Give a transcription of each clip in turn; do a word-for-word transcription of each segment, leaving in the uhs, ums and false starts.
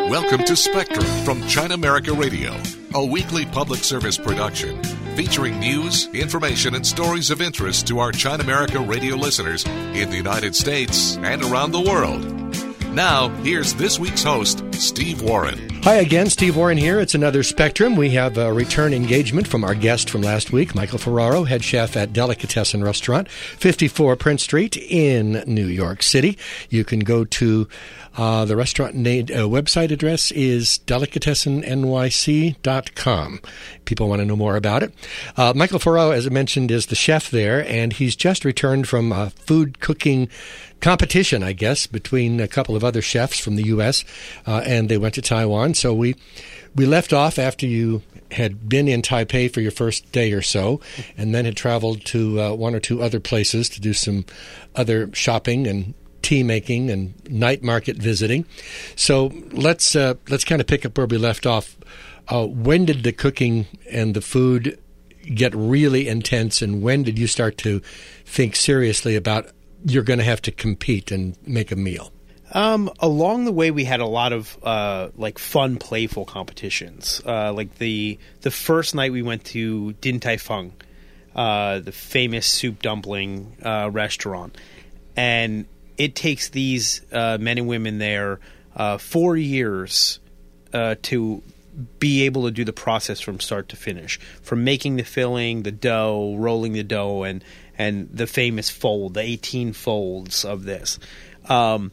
Welcome to Spectrum from China America Radio, a weekly public service production featuring news, information, and stories of interest to our China America Radio listeners in the United States and around the world. Now, here's this week's host, Steve Warren. Hi again, Steve Warren here. It's another Spectrum. We have a return engagement from our guest from last week, Michael Ferraro, head chef at Delicatessen Restaurant, fifty-four Prince Street in New York City. You can go to uh, the restaurant name, uh, website address is delicatessen n y c dot com. People want to know more about it. Uh, Michael Ferraro, as I mentioned, is the chef there, and he's just returned from a food cooking competition, I guess, between a couple of other chefs from the U S, uh, and they went to Taiwan. So we we left off after you had been in Taipei for your first day or so, and then had traveled to uh, one or two other places to do some other shopping and tea making and night market visiting. So let's uh, let's kind of pick up where we left off. Uh, when did the cooking and the food get really intense, and when did you start to think seriously about you're going to have to compete and make a meal? Um, along the way, we had a lot of uh, like fun, playful competitions. Uh, like the the first night we went to Din Tai Fung, uh, the famous soup dumpling uh, restaurant, and it takes these uh, men and women there uh, four years uh, to be able to do the process from start to finish, from making the filling, the dough, rolling the dough, and and the famous fold, the eighteen folds of this. Um,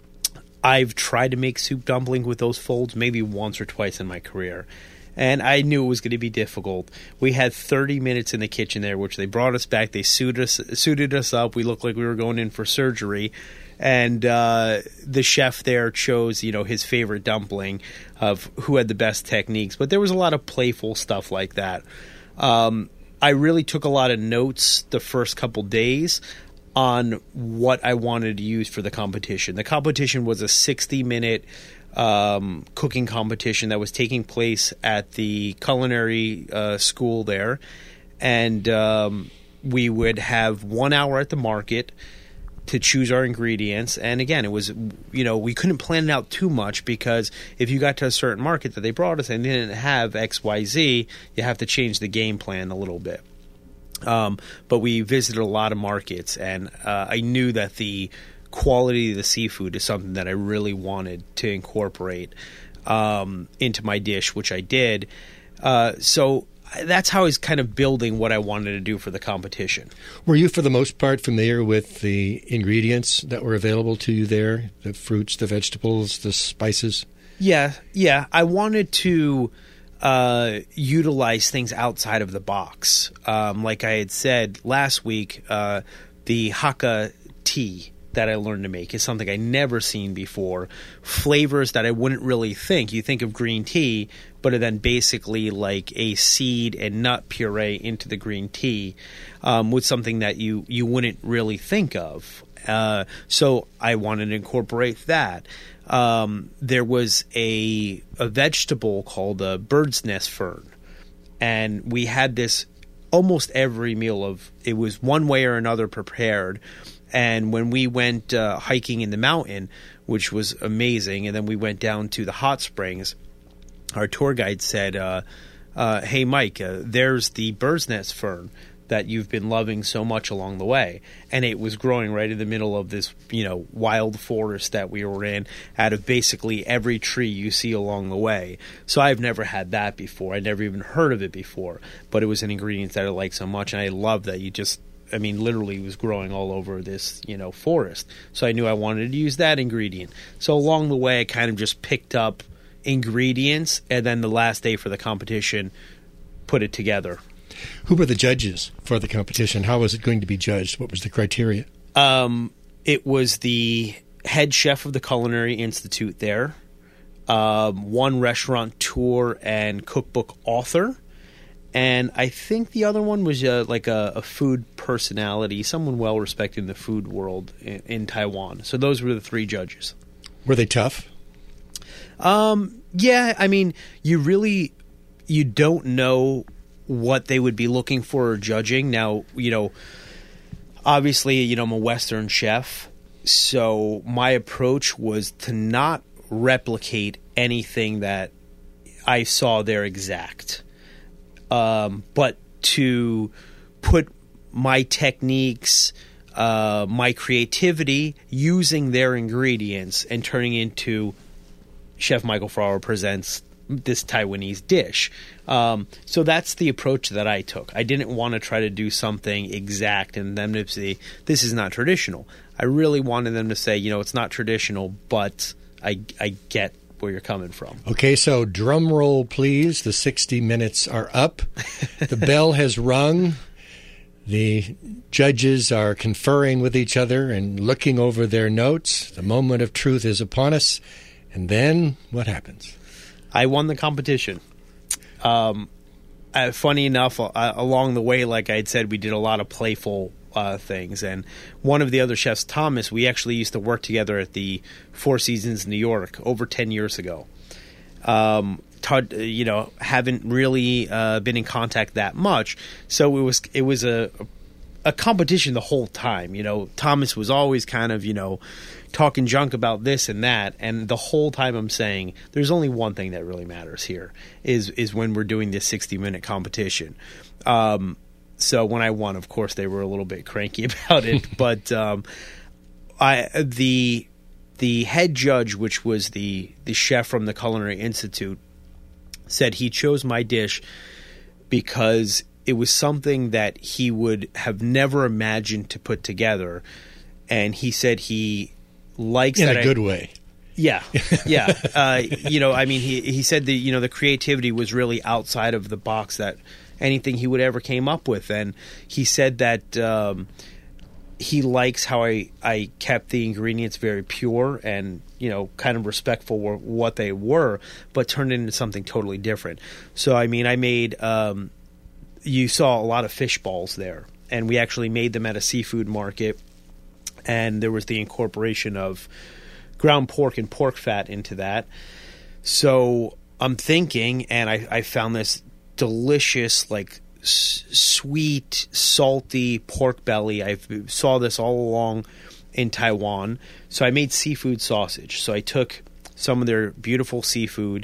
I've tried to make soup dumpling with those folds maybe once or twice in my career, and I knew it was going to be difficult. We had thirty minutes in the kitchen there, which they brought us back. They suited us, suited us up. We looked like we were going in for surgery. And uh, the chef there chose, you know, his favorite dumpling of who had the best techniques. But there was a lot of playful stuff like that. Um, I really took a lot of notes the first couple days on what I wanted to use for the competition. The competition was a sixty-minute um, cooking competition that was taking place at the culinary uh, school there. And um, we would have one hour at the market to choose our ingredients. And again, it was, you know, we couldn't plan it out too much, because if you got to a certain market that they brought us and didn't have X Y Z, you have to change the game plan a little bit. Um, but we visited a lot of markets, and uh, I knew that the quality of the seafood is something that I really wanted to incorporate um, into my dish, which I did. Uh, so that's how I was kind of building what I wanted to do for the competition. Were you, for the most part, familiar with the ingredients that were available to you there? The fruits, the vegetables, the spices? Yeah, yeah. I wanted to uh, utilize things outside of the box. Um, like I had said last week, uh, the Hakka tea that I learned to make is something I never seen before. Flavors that I wouldn't really think. You think of green tea, but are then basically like a seed and nut puree into the green tea um, with something that you, you wouldn't really think of. Uh, so I wanted to incorporate that. Um, there was a a vegetable called a bird's nest fern, and we had this almost every meal of it was one way or another prepared. And when we went uh, hiking in the mountain, which was amazing, and then we went down to the hot springs, our tour guide said, uh, uh, hey, Mike, uh, there's the bird's nest fern that you've been loving so much along the way. And it was growing right in the middle of this, you know, wild forest that we were in, out of basically every tree you see along the way. So I've never had that before. I'd never even heard of it before. But it was an ingredient that I like so much, and I love that you just... I mean, literally was growing all over this, you know, forest. So I knew I wanted to use that ingredient. So along the way, I kind of just picked up ingredients, and then the last day for the competition, put it together. Who were the judges for the competition? How was it going to be judged? What was the criteria? Um, it was the head chef of the Culinary Institute there, um, one restaurateur and cookbook author, and I think the other one was uh, like a, a food personality, someone well-respected in the food world in, in Taiwan. So those were the three judges. Were they tough? Um, yeah, I mean, you really, you don't know what they would be looking for or judging. Now, you know, obviously, you know, I'm a Western chef, so my approach was to not replicate anything that I saw there exact. Um, but to put my techniques, uh, my creativity, using their ingredients and turning into Chef Michael Ferraro presents this Taiwanese dish. Um, so that's the approach that I took. I didn't want to try to do something exact and them to say, this is not traditional. I really wanted them to say, you know, it's not traditional, but I, I get where you're coming from. Okay, so drum roll, please. The sixty minutes are up. The bell has rung. The judges are conferring with each other and looking over their notes. The moment of truth is upon us. And then what happens? I won the competition. Um, uh, funny enough, uh, along the way, like I had said, we did a lot of playful uh, things. And one of the other chefs, Thomas, we actually used to work together at the Four Seasons New York over ten years ago. Um, Todd, you know, haven't really uh, been in contact that much. So it was it was a a competition the whole time. You know, Thomas was always kind of, you know, talking junk about this and that, and the whole time I'm saying there's only one thing that really matters here is is when we're doing this sixty minute competition. Um, so when I won, of course, they were a little bit cranky about it, but um, I the the head judge, which was the the chef from the Culinary Institute, said he chose my dish because it was something that he would have never imagined to put together, and he said he likes in that a I, good way. Yeah, yeah. uh, you know, I mean, he he said that, you know, the creativity was really outside of the box that anything he would ever came up with, and he said that um, he likes how I I kept the ingredients very pure and, you know, kind of respectful for what they were, but turned it into something totally different. So, I mean, I made um, you saw a lot of fish balls there, and we actually made them at a seafood market. And there was the incorporation of ground pork and pork fat into that. So I'm thinking, and I, I found this delicious, like s- sweet, salty pork belly. I saw this all along in Taiwan. So I made seafood sausage. So I took some of their beautiful seafood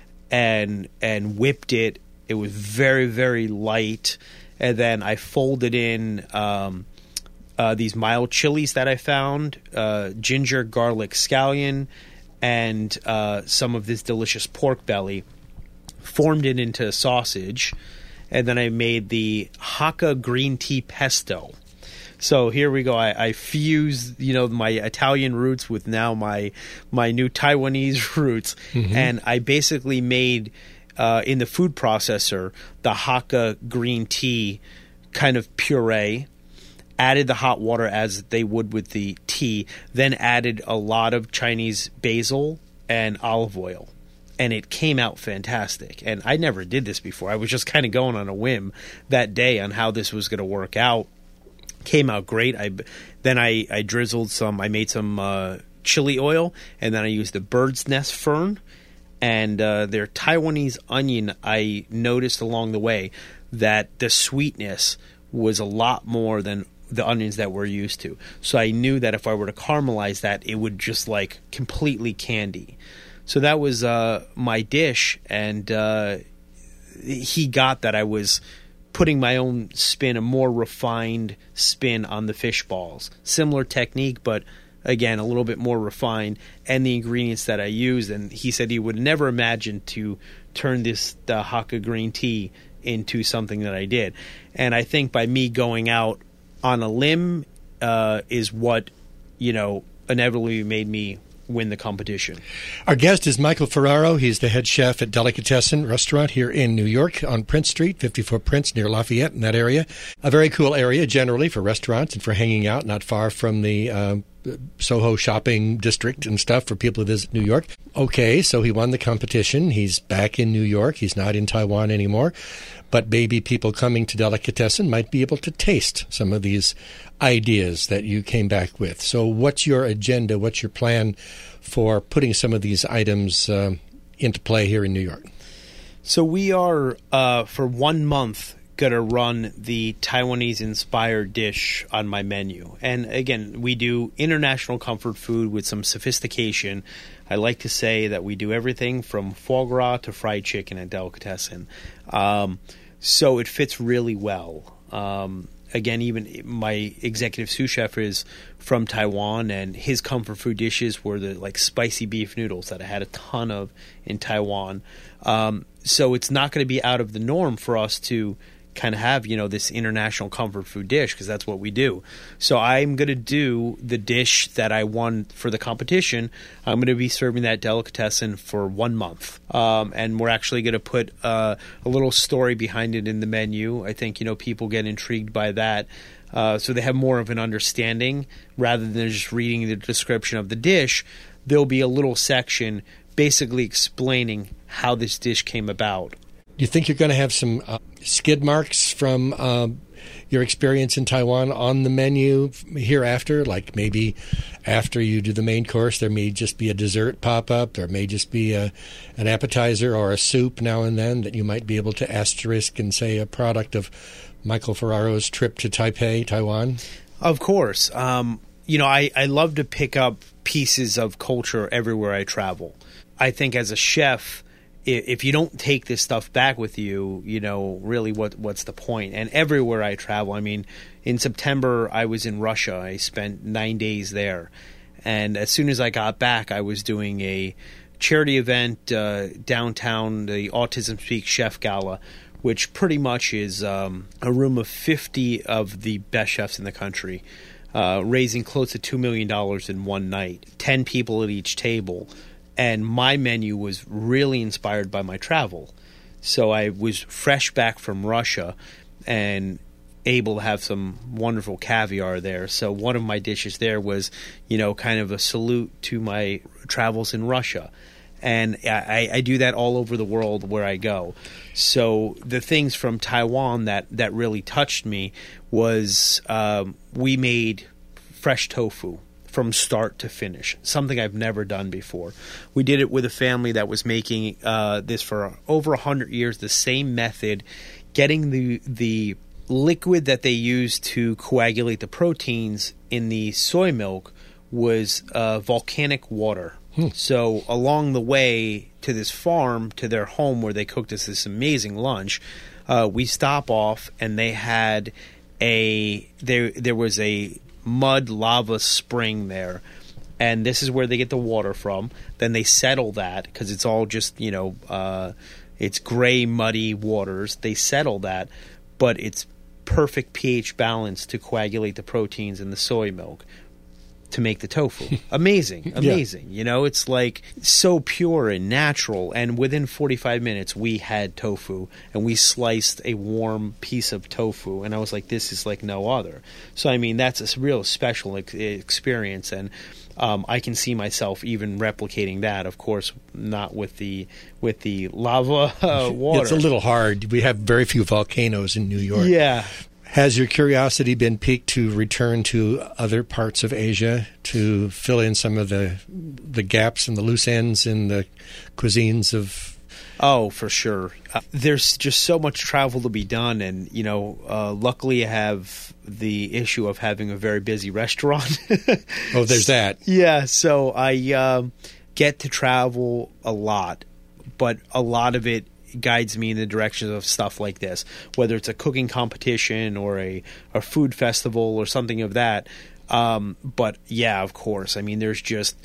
and and whipped it. It was very, very light. And then I folded in Um, Uh, these mild chilies that I found, uh, ginger, garlic, scallion, and uh, some of this delicious pork belly, formed it into a sausage, and then I made the Hakka green tea pesto. So here we go. I, I fused, you know, my Italian roots with now my my new Taiwanese roots, mm-hmm. and I basically made uh, in the food processor the Hakka green tea kind of puree. Added the hot water as they would with the tea, then added a lot of Chinese basil and olive oil, and it came out fantastic. And I never did this before. I was just kind of going on a whim that day on how this was going to work out. Came out great. I then I, I drizzled some. I made some uh, chili oil, and then I used the bird's nest fern and uh, their Taiwanese onion. I noticed along the way that the sweetness was a lot more than the onions that we're used to. So I knew that if I were to caramelize that, it would just like completely candy. So that was uh, my dish, and uh, he got that I was putting my own spin, a more refined spin on the fish balls. Similar technique, but again, a little bit more refined, and the ingredients that I used. And he said he would never imagine to turn this the Hakka green tea into something that I did. And I think by me going out on a limb uh, is what, you know, inevitably made me win the competition. Our guest is Michael Ferraro. He's the head chef at Delicatessen Restaurant here in New York on Prince Street, fifty-four Prince, near Lafayette in that area. A very cool area generally for restaurants and for hanging out, not far from the uh, Soho shopping district and stuff for people who visit New York. Okay, so he won the competition. He's back in New York. He's not in Taiwan anymore. But maybe people coming to Delicatessen might be able to taste some of these ideas that you came back with. So what's your agenda? What's your plan for putting some of these items uh, into play here in New York? So we are, uh, for one month, going to run the Taiwanese-inspired dish on my menu. And again, we do international comfort food with some sophistication. I like to say that we do everything from foie gras to fried chicken at Delicatessen. Um, so it fits really well. Um, again, even my executive sous chef is from Taiwan, and his comfort food dishes were the like spicy beef noodles that I had a ton of in Taiwan. Um, so it's not going to be out of the norm for us to kind of have, you know, this international comfort food dish, because that's what we do. So I'm going to do the dish that I won for the competition. I'm going to be serving that Delicatessen for one month. Um, and we're actually going to put uh, a little story behind it in the menu. I think, you know, people get intrigued by that. Uh, so they have more of an understanding rather than just reading the description of the dish. There'll be a little section basically explaining how this dish came about. Do you think you're going to have some uh, skid marks from uh, your experience in Taiwan on the menu hereafter? Like maybe after you do the main course, there may just be a dessert pop-up. There may just be a, an appetizer or a soup now and then that you might be able to asterisk and say a product of Michael Ferraro's trip to Taipei, Taiwan? Of course. Um, you know, I, I love to pick up pieces of culture everywhere I travel. I think as a chef, if you don't take this stuff back with you, you know, really what what's the point? And everywhere I travel, I mean, in September, I was in Russia. I spent nine days there. And as soon as I got back, I was doing a charity event uh, downtown, the Autism Speak Chef Gala, which pretty much is um, a room of fifty of the best chefs in the country, uh, raising close to two million dollars in one night, ten people at each table. And my menu was really inspired by my travel. So I was fresh back from Russia and able to have some wonderful caviar there. So one of my dishes there was, you know, kind of a salute to my travels in Russia. And I, I do that all over the world where I go. So the things from Taiwan that, that really touched me was um, we made fresh tofu from start to finish, something I've never done before. We did it with a family that was making uh, this for over one hundred years, the same method, getting the the liquid that they used to coagulate the proteins in the soy milk was uh, volcanic water. Hmm. So along the way to this farm, to their home where they cooked us this amazing lunch, uh, we stop off and they had a, there there was a mud lava spring there, and this is where they get the water from. Then they settle that because it's all just, you know, uh, it's gray muddy waters. They settle that, but it's perfect pH balance to coagulate the proteins in the soy milk to make the tofu. Amazing, amazing. Yeah. You know, it's like so pure and natural. And within forty-five minutes, we had tofu, and we sliced a warm piece of tofu. And I was like, this is like no other. So, I mean, that's a real special ex- experience. And um, I can see myself even replicating that. Of course, not with the with the lava uh, water. It's a little hard. We have very few volcanoes in New York. Yeah. Has your curiosity been piqued to return to other parts of Asia to fill in some of the the gaps and the loose ends in the cuisines of? Oh, for sure. Uh, there's just so much travel to be done, and you know, uh, luckily I have the issue of having a very busy restaurant. Oh, there's that. Yeah, so I um, get to travel a lot, but a lot of it guides me in the direction of stuff like this, whether it's a cooking competition or a, a food festival or something of that. Um, but yeah, of course. I mean, there's just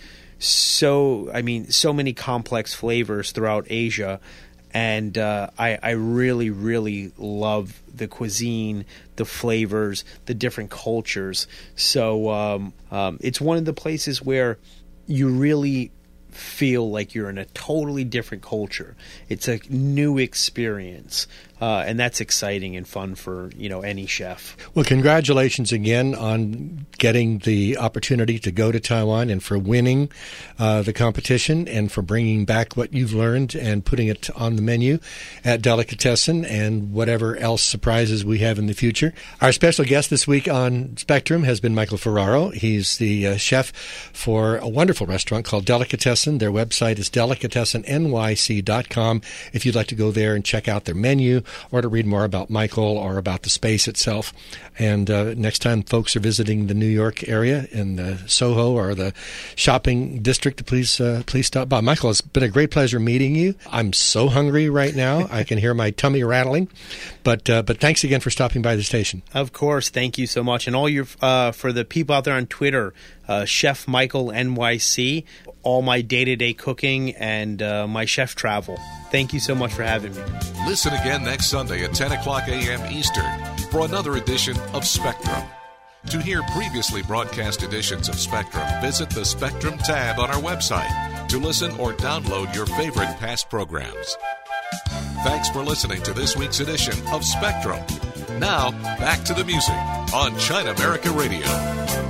so, I mean, so many complex flavors throughout Asia. And uh, I, I really, really love the cuisine, the flavors, the different cultures. So um, um, it's one of the places where you really feel like you're in a totally different culture. It's a new experience, uh, and that's exciting and fun for, you know, any chef. Well, congratulations again on getting the opportunity to go to Taiwan and for winning uh, the competition and for bringing back what you've learned and putting it on the menu at Delicatessen and whatever else surprises we have in the future. Our special guest this week on Spectrum has been Michael Ferraro. He's the uh, chef for a wonderful restaurant called Delicatessen. Their website is delicatessen N Y C dot com if you'd like to go there and check out their menu or to read more about Michael or about the space itself. And uh, next time folks are visiting the New York area in the Soho or the shopping district, please uh, please stop by. Michael, it's been a great pleasure meeting you. I'm so hungry right now. I can hear my tummy rattling. But uh, but thanks again for stopping by the station. Of course. Thank you so much. And all your uh, for the people out there on Twitter, uh, Chef Michael N Y C, all my day-to-day cooking and uh, my chef travel. Thank you so much for having me. Listen again next Sunday at ten o'clock a.m. Eastern for another edition of Spectrum. To hear previously broadcast editions of Spectrum, visit the Spectrum tab on our website to listen or download your favorite past programs. Thanks for listening to this week's edition of Spectrum. Now, back to the music on China America Radio.